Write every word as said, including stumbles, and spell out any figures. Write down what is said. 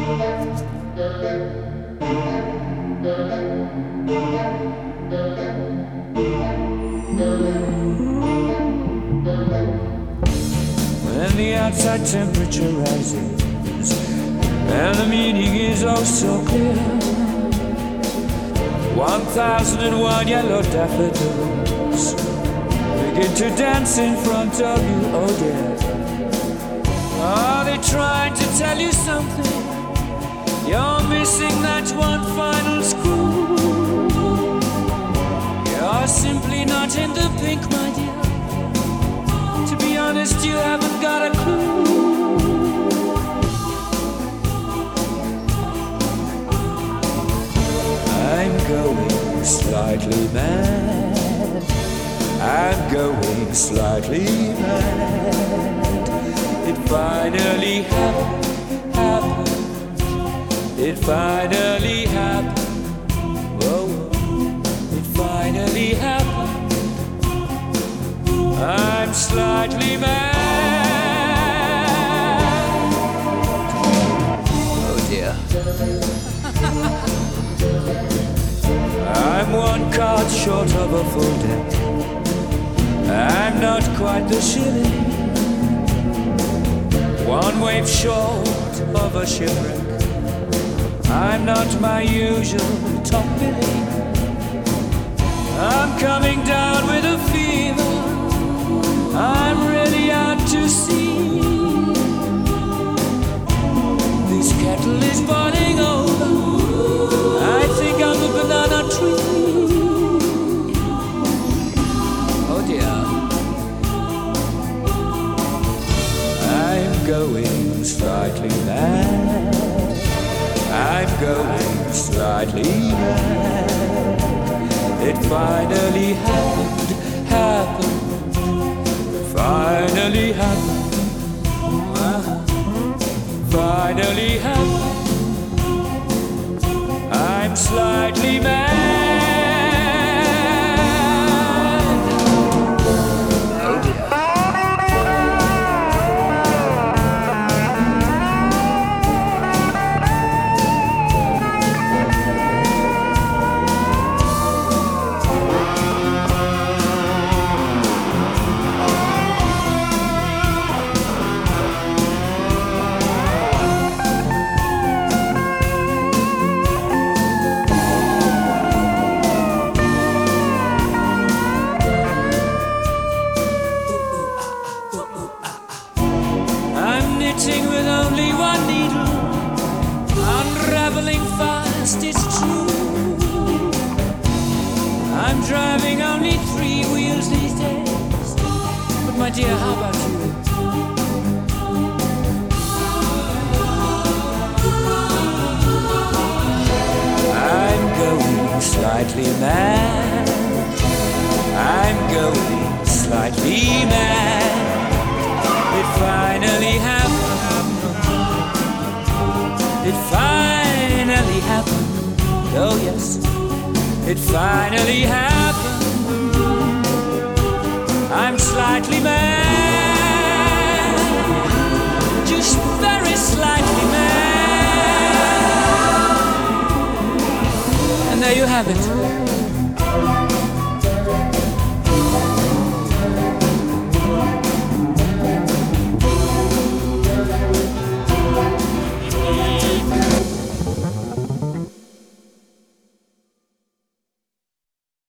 When the outside temperature rises and the meaning is oh so clear, one thousand and one yellow daffodils begin to dance in front of you, oh dear. Are they trying to tell you something? You're missing that one final screw. You're simply not in the pink, my dear. To be honest, you haven't got a clue. I'm going slightly mad. I'm going slightly mad. It finally happened, happened. It finally happened. Whoa, it finally happened. I'm slightly mad. Oh dear. I'm one card short of a full deck. I'm not quite the shilling. One wave short of a shipwreck. I'm not my usual top billing. I'm coming down with a fever. I'm really out to sea. This kettle is boiling over. I think I'm a banana tree. Oh dear. I'm going slightly mad. I'm going slightly mad. It finally happened, happened. Finally happened. Finally happened. I'm slightly mad. Oh dear. With only one needle, unraveling fast, it's true. I'm driving only three wheels these days. But my dear, how about you? I'm going slightly mad. I'm going slightly mad. It finally happened. It finally happened. Oh yes, it finally happened. I'm slightly mad. Just very slightly mad. And there you have it.